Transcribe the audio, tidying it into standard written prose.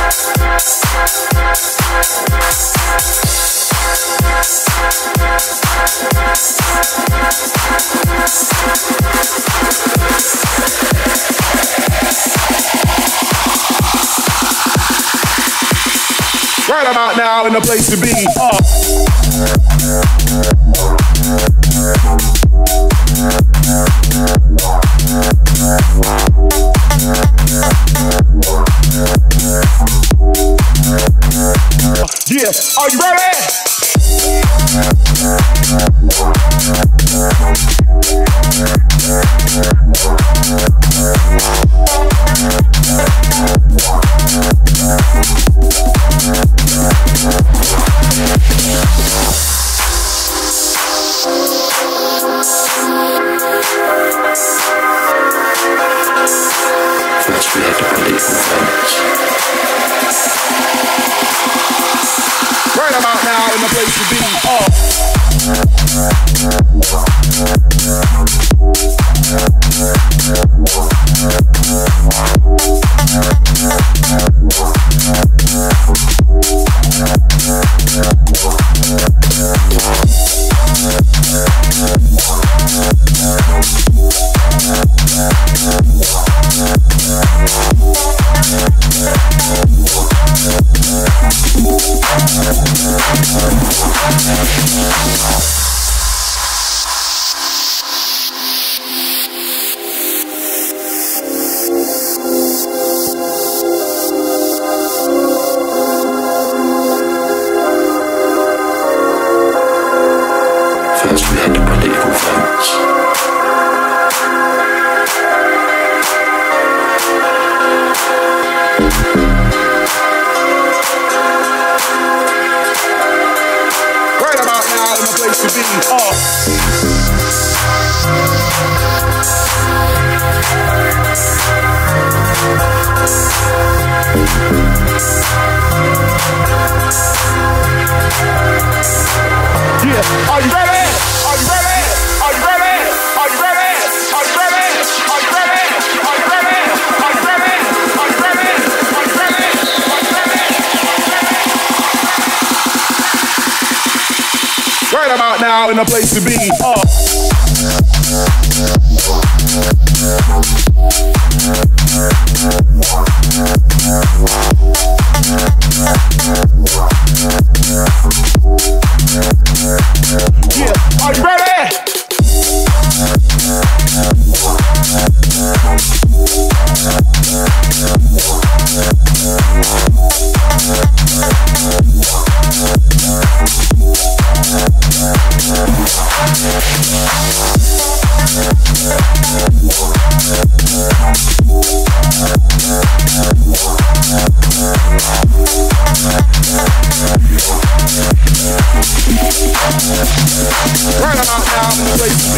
Right about now in the place to be. Yeah, are you ready? First we had to believe in damage. Right about now in the place to be. First we had to political damage. Right about now in the place to be. Yeah, are you ready? Are you ready? Are you ready? Are you ready? Are you ready? Are you ready? Are you ready? Are you ready? Are you ready? Are you ready? Right about now in the place to be. Yeah, are you ready? Right about now in the place to be.